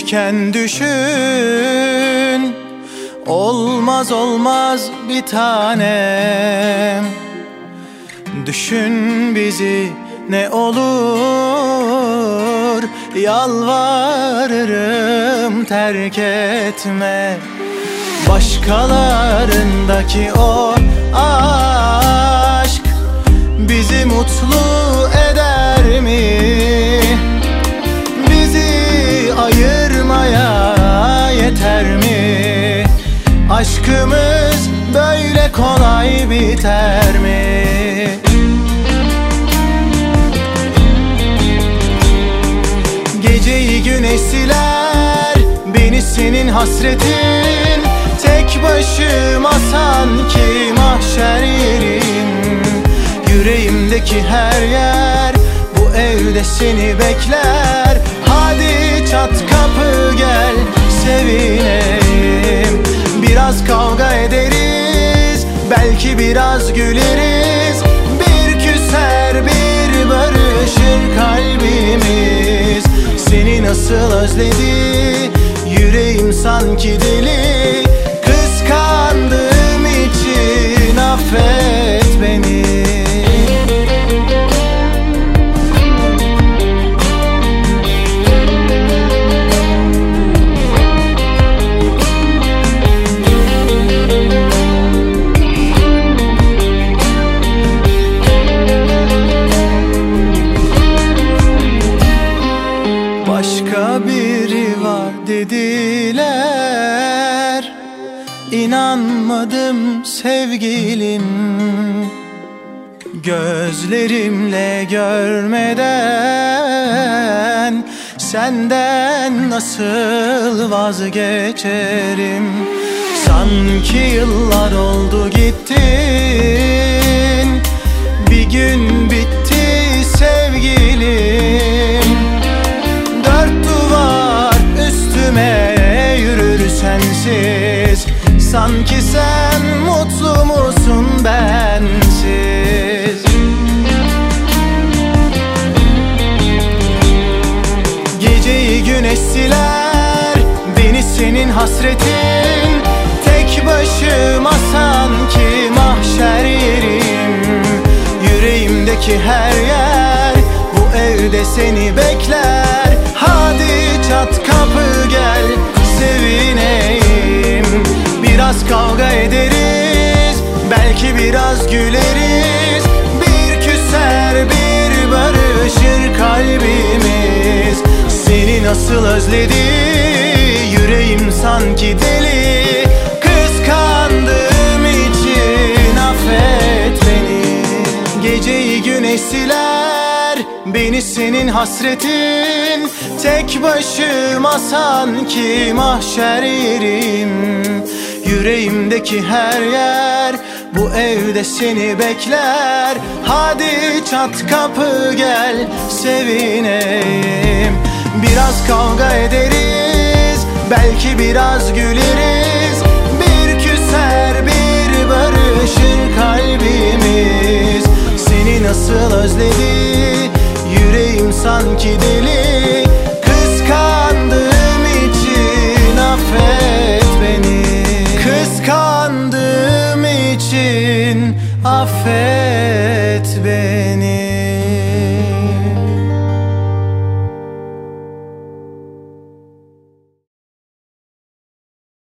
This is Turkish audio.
Yürürken düşün, olmaz olmaz bir tanem. Düşün bizi ne olur, yalvarırım terk etme. Başkalarındaki o aşk bizi mutlu eder mi? Bizi ayırmaya yeter mi? Aşkımız böyle kolay biter mi? Geceyi güneş siler, beni senin hasretin. Tek başıma sanki mahşer yerim. Yüreğimdeki her yer bu evde seni bekler. Hadi çat kapı gel, sevineyim. Biraz kavga ederiz, belki biraz güleriz. Bir küser bir barışır kalbimiz. Seni nasıl özledi yüreğim sanki deli. Kıskandığım için affet beni. Başka biri var dediler, İnanmadım sevgilim. Gözlerimle görmeden senden nasıl vazgeçerim? Sanki yıllar oldu gittin, bir gün bitti sevgilim. Dört duvar üstüme yürür sensiz. Sanki sen mutlu musun bensiz? Geceyi güneş siler, beni senin hasretin. Tek başıma sanki mahşer yerim. Yüreğimdeki her yer bu evde seni bekler. Hadi çat kapı gel, sevineyim. Biraz kavga ederiz, belki biraz güleriz. Bir küser bir barışır kalbimiz. Seni nasıl özledi yüreğim sanki deli. Kıskandığım için affet beni. Geceyi güneş siler, beni senin hasretin. Tek başıma sanki mahşer yerim. Yüreğimdeki her yer bu evde seni bekler. Hadi çat kapı gel, sevineyim. Biraz kavga ederiz, belki biraz güleriz. Bir küser bir barışır kalbimiz. Seni nasıl özledi yüreğim sanki deli. Kıskandığım için affet beni. Kıskandığım için affet beni.